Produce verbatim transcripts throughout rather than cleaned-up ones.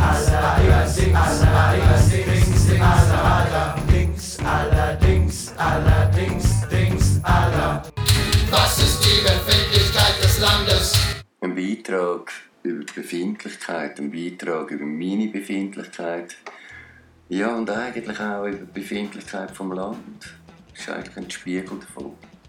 allerdings, allerdings, allerdings, Dings, aller. Was ist die Befindlichkeit des Landes? Ein Beitrag über die Befindlichkeit, ein Beitrag über meine Befindlichkeit. Ja, und eigentlich auch über die Befindlichkeit des Landes. Das ist eigentlich ein Spiegel davon.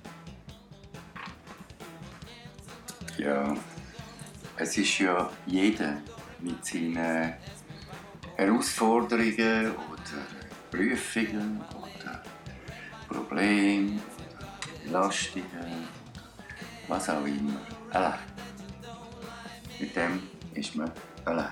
Ja, es ist ja jeder mit seinen Herausforderungen oder Prüfungen oder Problemen, Belastungen, was auch immer, allein. Mit dem ist man allein.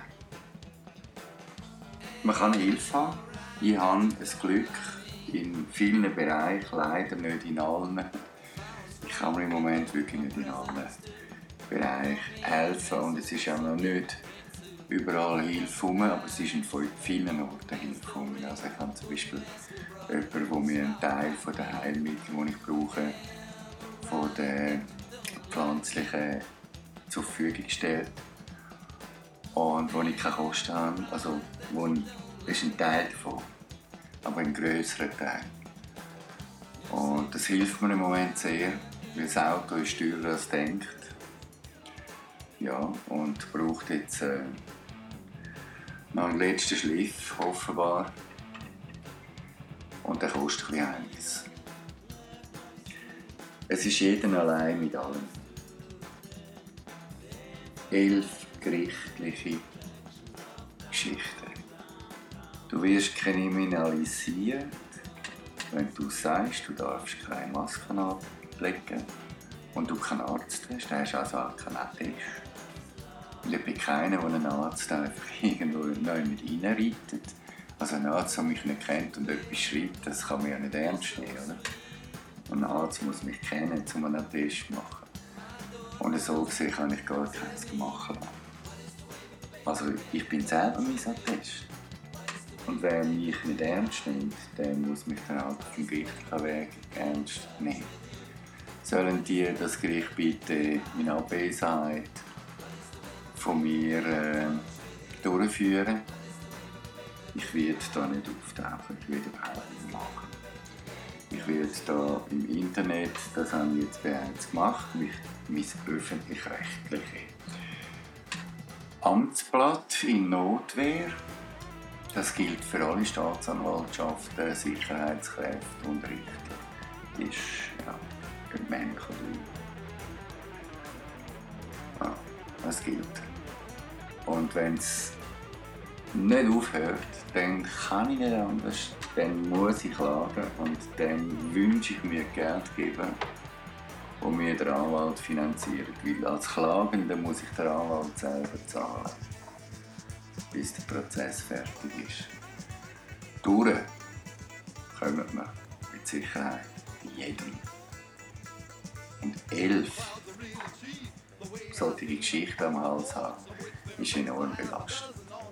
Man kann Hilfe haben. Ich habe das Glück in vielen Bereichen, leider nicht in allen. Ich kann mir im Moment wirklich nicht in allen Bereichen helfen und es ist auch noch nicht überall Hilfe herum, aber es ist in vielen Orten Hilfe herum. Also ich habe zum Beispiel jemanden, der mir einen Teil der Heilmittel, die ich brauche, von den pflanzlichen zur Verfügung stellt und wo ich keine Kosten habe. Also, wo ich, das ist ein Teil davon, aber ein grösserer Teil. Und das hilft mir im Moment sehr, weil das Auto ist teurer als denkt. Ja, und braucht jetzt äh, noch einen letzten Schliff, offenbar. Und der kostet ein bisschen einiges. Es ist jeder allein mit allem. Elf gerichtliche Geschichten. Du wirst kriminalisiert, wenn du sagst, du darfst keine Masken ablegen und du keinen Arzt hast, dann hast du also auch keinen Attest. Weil ich bin keiner, der einen Arzt einfach irgendwo mit reinreitet. Also ein Arzt, der mich nicht kennt und etwas schreibt, das kann man ja nicht ernst nehmen, oder? Ein Arzt muss mich kennen, um einen Attest zu machen. Und so gesehen kann ich gar keins machen. Also ich bin selber mein Attest. Und wer mich nicht ernst nimmt, der muss mich dann halt auf dem gerichtlichen Weg ernst nehmen. Sollen die das Gericht bitte in Abwesenheit von mir äh, durchführen? Ich werde da nicht auftauchen, ich werde überhaupt nicht machen. Ich werde da im Internet, das haben wir jetzt bereits gemacht, mein öffentlich-rechtliches Amtsblatt in Notwehr. Das gilt für alle Staatsanwaltschaften, Sicherheitskräfte und Richter. Ist ja ein männlich oder ja, das gilt. Und wenn es nicht aufhört, dann kann ich nicht anders, dann muss ich klagen und dann wünsche ich mir Geldgeber, die mir den Anwalt finanziert. Weil als Klagender muss ich den Anwalt selber zahlen, bis der Prozess fertig ist. Durch kommen wir mit Sicherheit jedem. Und elf solche Geschichten am Hals haben, ist enorm belastend.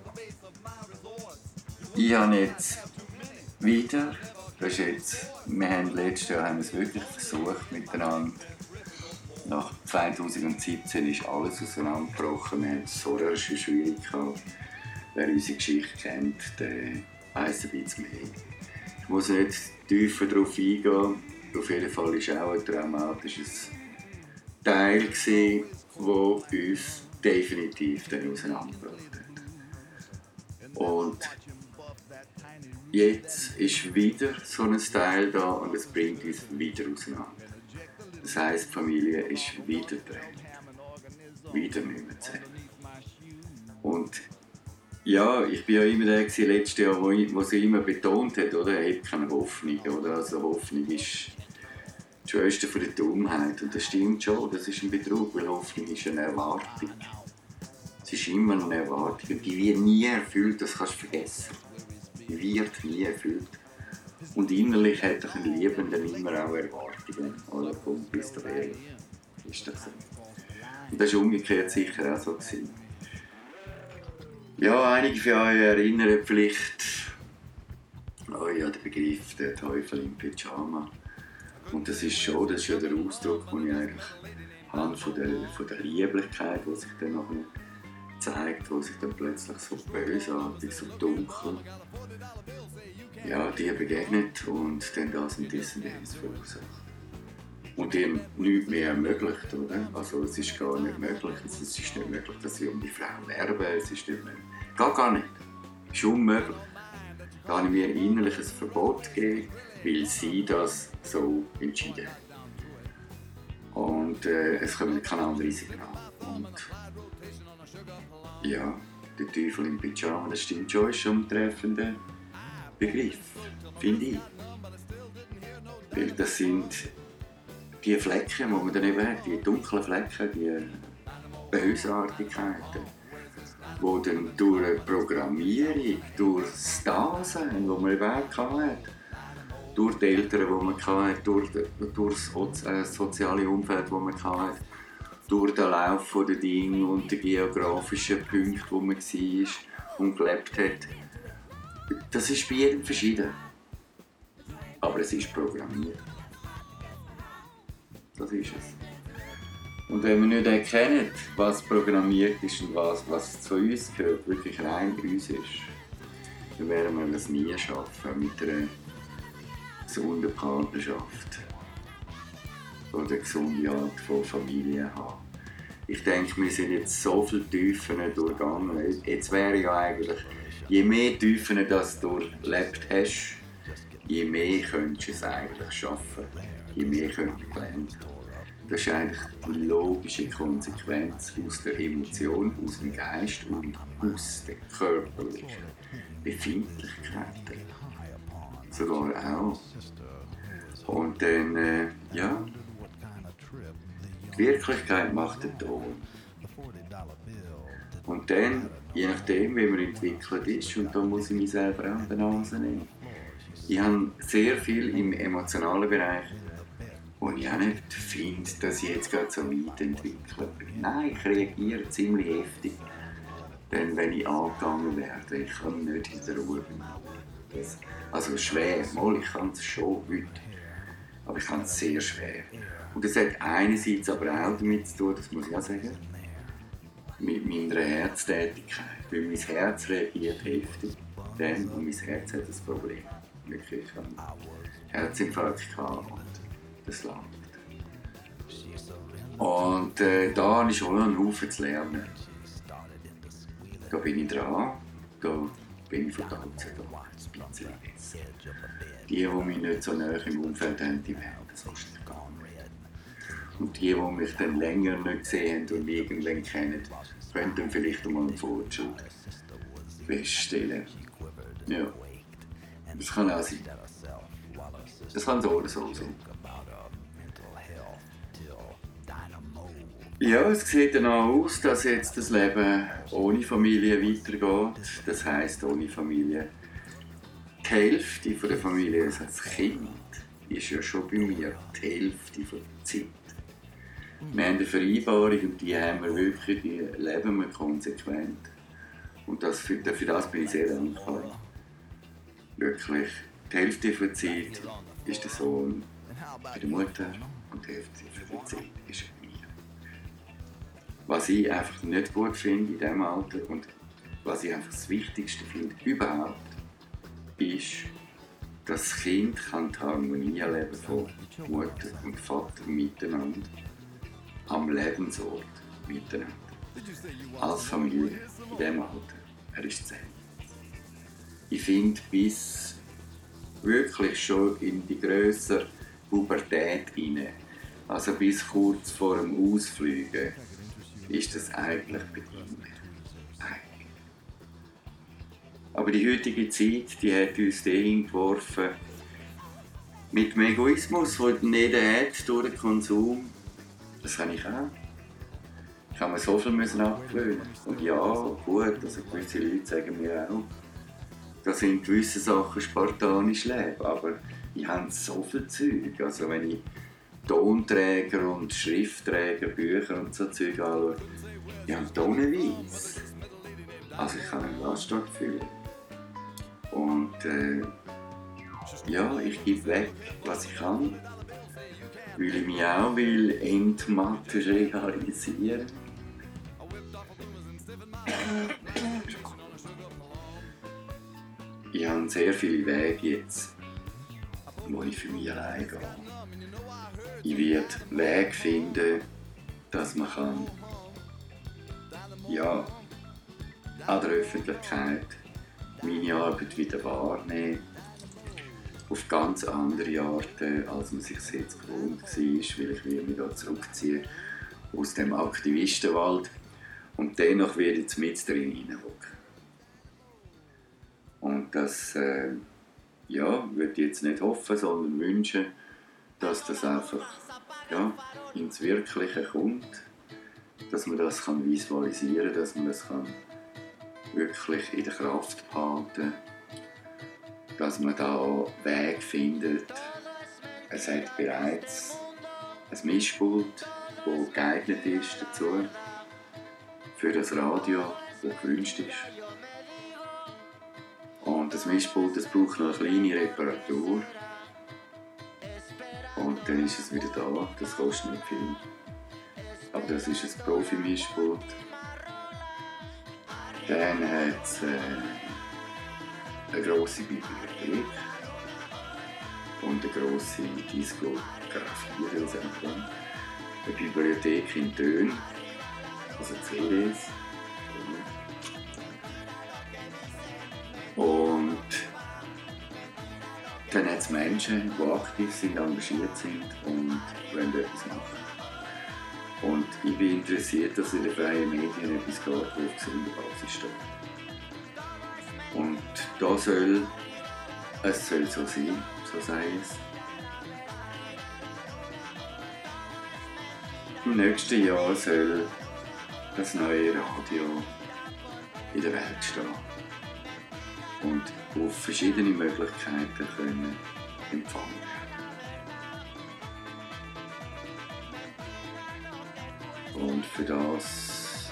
Ich habe jetzt wieder, das ist jetzt, wir haben letztes Jahr haben wir es wirklich versucht miteinander. Nach zweitausendsiebzehn ist alles auseinandergebrochen, wir haben es so schon schwierig gehabt. Wer unsere Geschichte kennt, der weiss ein bisschen mehr. Ich muss nicht tiefer darauf eingehen, auf jeden Fall war es auch ein traumatisches Teil, der uns definitiv dann auseinandergebracht hat. Und jetzt ist wieder so ein Teil da und es bringt uns wieder auseinander. Das heisst, die Familie ist wieder getrennt. Wieder nicht mehr zusammen. Und ja, ich war ja immer der letztes Jahr, wo, ich, wo sie immer betont hat, oder? Er hat keine Hoffnung. Oder? Also Hoffnung ist die Schwester von der Dummheit. Und das stimmt schon, das ist ein Betrug, weil Hoffnung ist eine Erwartung. Es ist immer eine Erwartung und die wird nie erfüllt, das kannst du vergessen. Die wird nie erfüllt. Und innerlich hat doch ein Liebender immer auch Erwartungen. Oder kommt bis dahin. Ist das so? Und das war umgekehrt sicher auch so gewesen. Ja, einige von euch erinnern vielleicht oh ja, den Begriff «der Teufel im Pyjama». Und das ist schon, das ist ja der Ausdruck, den ich eigentlich habe von der, von der Lieblichkeit, die sich dann nachher zeigt, die sich dann plötzlich so bösartig, so dunkel, ja, die begegnet und dann das und das und das verursacht. Und ihm nichts mehr ermöglicht, oder? Also es ist gar nicht möglich, es ist nicht möglich, dass sie um die Frau werben, es ist nicht möglich. Gar, gar nicht. Es ist unmöglich. Da habe ich mir innerlich ein Verbot gegeben, weil sie das so entschieden hat. Und äh, es kommen keine anderen Signale. Und ja, der Teufel im Pyjama, das stimmt schon, ist schon ein treffender Begriff, finde ich. Weil das sind die Flecken, die man dann eben hat, die dunklen Flecken, die Bösartigkeiten, die dann durch eine Programmierung, durch das Dasein, das man eben auch hatte, durch die Eltern, die man hatte, durch, durch das soziale Umfeld, das man hatte, durch den Lauf der Dinge und die geografischen Punkte, wo man war und gelebt hat. Das ist bei jedem verschieden. Aber es ist programmiert. Das ist es. Und wenn wir nicht erkennen, was programmiert ist und was, was zu uns gehört, wirklich rein bei uns ist, dann werden wir es nie schaffen mit einer gesunden Partnerschaft oder eine gesunde Art von Familie haben. Ich denke, wir sind jetzt so viele Tiefen durchgegangen. Jetzt wäre ja eigentlich, je mehr Tiefen das du durchlebt hast, je mehr könntest du es eigentlich schaffen. Je mehr könntest du lernen. Das ist eigentlich die logische Konsequenz aus der Emotion, aus dem Geist und aus den körperlichen Befindlichkeiten. Sogar auch. Und dann, äh, ja, die Wirklichkeit macht den Ton. Und dann, je nachdem, wie man entwickelt ist, und da muss ich mich selber auch an die Nase nehmen. Ich habe sehr viel im emotionalen Bereich, wo ich auch nicht finde, dass ich jetzt gerade so weit entwickelt bin. Nein, ich reagiere ziemlich heftig, denn wenn ich angegangen werde, ich kann nicht in der Ruhe bleiben. Also schwer, mal, ich kann es schon heute, aber ich kann es sehr schwer. Und das hat einerseits aber auch damit zu tun, das muss ich auch sagen, mit meiner Herztätigkeit. Weil mein Herz reagiert heftig, dann, und mein Herz hat das Problem. Wirklich, ich habe einen Herzinfarkt gehabt und das langt. Und äh, da habe ich schon einen Haufen zu lernen. Da bin ich dran, da bin ich von Gott sei Dank ein bisschen besser. Die, die mich nicht so nahe im Umfeld haben, die werden das wahrscheinlich gar nicht. Und die, die mich dann länger nicht gesehen haben und mich irgendwann kennen, können dann vielleicht einmal einen Fortschritt feststellen. Ja, das kann auch sein. Das kann so oder so sein. Ja, es sieht danach aus, dass jetzt das Leben ohne Familie weitergeht. Das heisst, ohne Familie. Die Hälfte der Familie, also das Kind, ist ja schon bei mir die Hälfte der Zeit. Wir haben eine Vereinbarung und die haben wir wirklich, die leben wir konsequent. Und das, für, für das bin ich sehr dankbar. Wirklich, die Hälfte der Zeit ist der Sohn bei der Mutter und die Hälfte der Zeit ist bei mir. Was ich einfach nicht gut finde in diesem Alter und was ich einfach das Wichtigste finde überhaupt, ist, dass das Kind kann die Harmonie erleben von Mutter und Vater miteinander, am Lebensort miteinander, als Familie in diesem Alter. Er ist zehn. Ich finde, bis wirklich schon in die grössere Pubertät hinein, also bis kurz vor dem Ausfliegen, ist das eigentlich bedingt. Eigentlich. Aber die heutige Zeit, die hat uns dahin geworfen, mit dem Egoismus, den jeder hat durch den Konsum. Das kann ich auch. Ich habe mir so viel abgewöhnen. Und ja, gut, also gewisse Leute sagen mir auch, da sind gewisse Sachen spartanisch leben, aber ich habe so viel Zeug. Also wenn ich Tonträger und Schriftträger, Bücher und so Zeug anschaue, die haben tonnenweise. Also ich kann einen Lastwagen füllen. Und äh, ja, ich gebe weg, was ich kann, weil ich mich auch will entmaterialisieren. ich habe sehr viele Wege jetzt, wo ich für mich allein gehe. Ich werde Wege finden, dass man kann, ja, an der Öffentlichkeit meine Arbeit wieder wahrnehmen kann. Auf ganz andere Arten, als man sich jetzt gewohnt war, weil ich mich da zurückziehe aus dem Aktivistenwald und dennoch werde ich jetzt mit drin hineinhocken. Und das äh, ja, würde ich jetzt nicht hoffen, sondern wünschen, dass das einfach ja, ins Wirkliche kommt, dass man das kann visualisieren kann, dass man das kann wirklich in der Kraft behalten kann, dass man da Wege findet. Es hat bereits ein Mischpult, das geeignet ist dazu, für das Radio, das gewünscht ist. Und das Mischpult, das braucht noch eine kleine Reparatur. Und dann ist es wieder da, das kostet nicht viel. Aber das ist ein Profi-Mischpult. Dann hat es äh, eine grosse Bibliothek und eine grosse Diskografie, also eine Bibliothek in Tönen, also C Ds. Und dann hat es Menschen, die aktiv sind, engagiert sind und wollen etwas machen. Und ich bin interessiert, dass in den freien Medien etwas geht, das auf gesunder Basis steht. Und da soll es soll so sein, so sei es. Im nächsten Jahr soll das neue Radio in der Welt stehen und auf verschiedene Möglichkeiten können empfangen werden. Und für das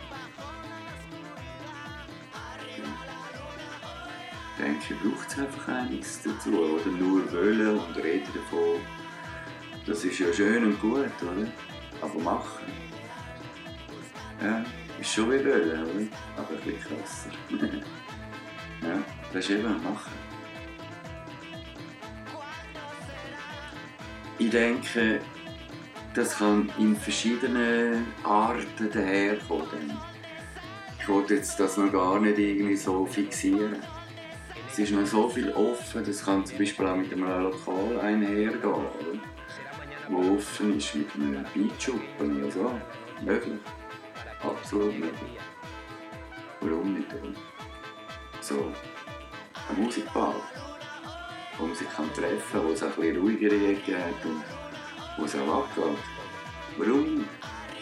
ja, denke ich, braucht es einfach einiges dazu. Oder nur wollen und reden davon. Das ist ja schön und gut, oder? Aber machen. Ja, ist schon wie wollen, oder? Aber ein bisschen krasser. Ja, das ist eben machen. Ich denke, das kann in verschiedenen Arten daherkommen. Ich wollte jetzt das noch gar nicht irgendwie so fixieren. Es ist noch so viel offen, das kann zum Beispiel auch mit einem Lokal einhergehen, oder? Wo offen ist mit einem Beatschuppen oder so. Möglich. Absolut möglich. Warum nicht, oder? So ein Musikball, wo man sich kann treffen kann, wo es auch ein bisschen ruhigere Ecken hat und wo es auch abgeht. Warum nicht?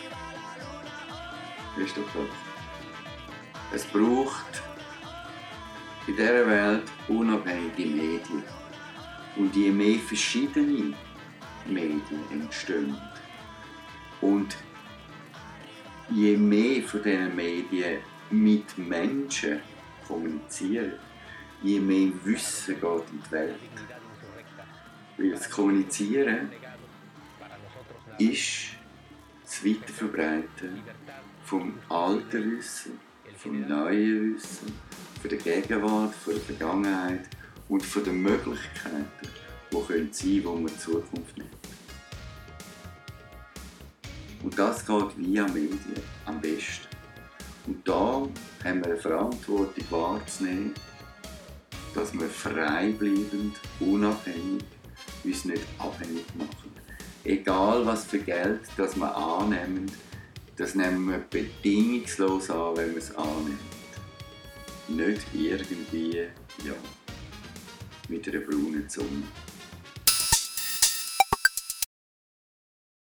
Ist doch das. Es braucht in dieser Welt unabhängige Medien. Und je mehr verschiedene Medien entstehen und je mehr von diesen Medien mit Menschen kommunizieren, je mehr Wissen geht in die Welt. Weil das Kommunizieren ist das Weiterverbreiten vom alten Wissen, vom neuen Wissen, von der Gegenwart, von der Vergangenheit und von den Möglichkeiten, die sein können, die man in die Zukunft nimmt. Und das geht via Medien am besten. Und da haben wir eine Verantwortung wahrzunehmen, dass wir frei bleiben, unabhängig, uns nicht abhängig machen. Egal was für Geld das wir annehmen, das nehmen wir bedingungslos an, wenn wir es annehmen. Nicht irgendwie, ja, mit einer braunen Zunge.